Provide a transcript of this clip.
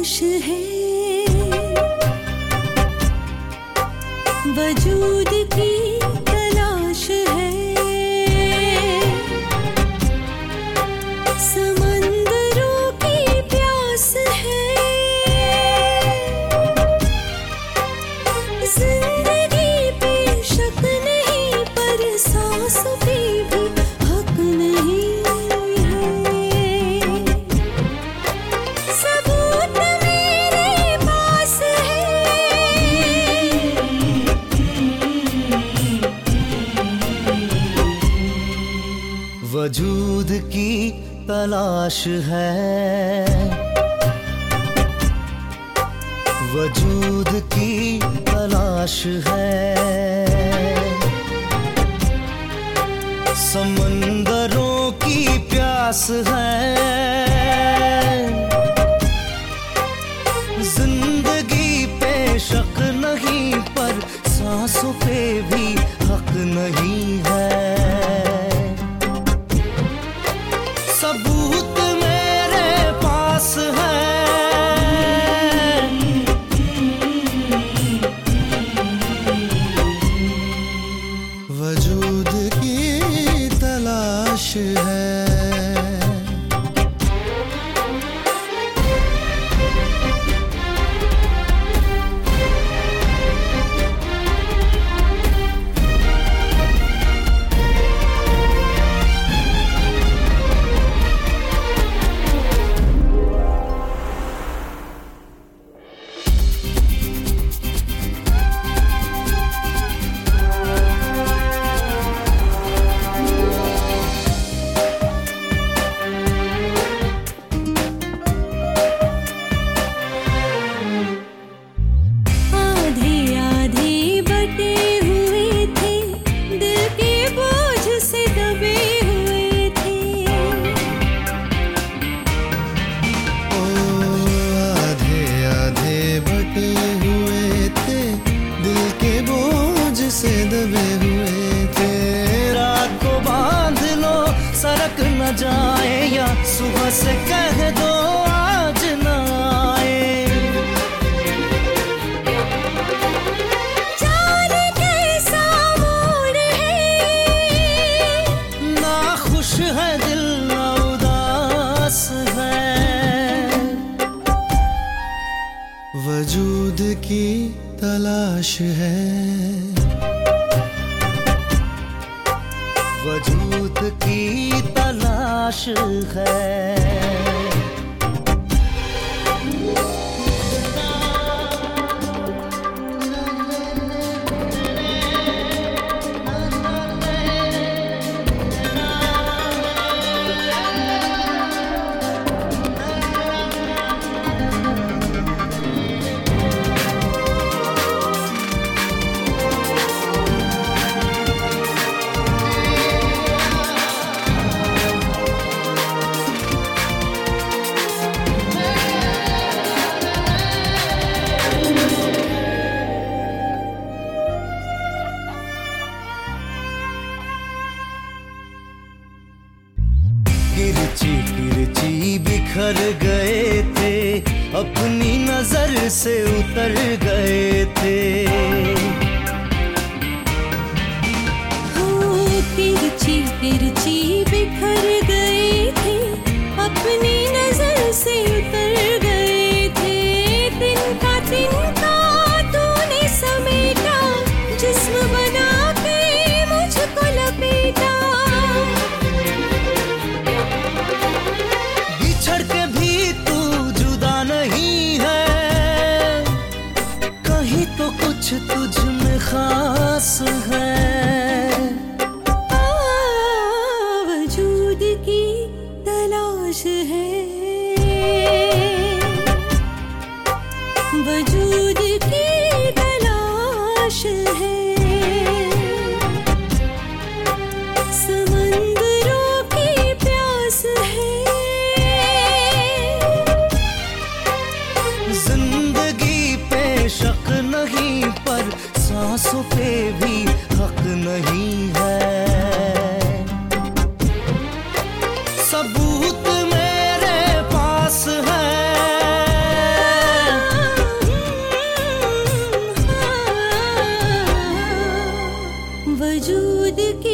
तलाश है, वजूद की तलाश है, समंदरों की प्यास है, जिंदगी पे शक नहीं पर सांस पे भी हक नहीं है, सबूत मेरे पास है, वजूद की तलाश है, वजूद की तलाश है, समंदरों की प्यास है, जिंदगी पे शक नहीं पर सांसों पे भी हक नहीं है, सबूत मेरे पास है, वजूद की तलाश है। न जाए या सुबह से कह दो आज न आए, जाने कैसा मूड है, ना खुश है दिल ना उदास है, वजूद की तलाश है, वजूद की तलाश है। किरची किरची बिखर गए थे, अपनी नजर से उतर गए थे, तिरछी तिरछी बिखर गए थे, अपनी नजर से उतर गए थे, तिनका तिनका तूने समेटा, जिस्म बना के मुझको लपेटा, बिछड़ के भी तू जुदा नहीं है, कहीं तो कुछ तुझ में खास है, वजूद की तलाश है, वजूद की तलाश है, समंदरों की प्यास है, जिंदगी पे शक नहीं पर सांसों पे भी हक नहीं है, सबूत मेरे पास है, वजूद की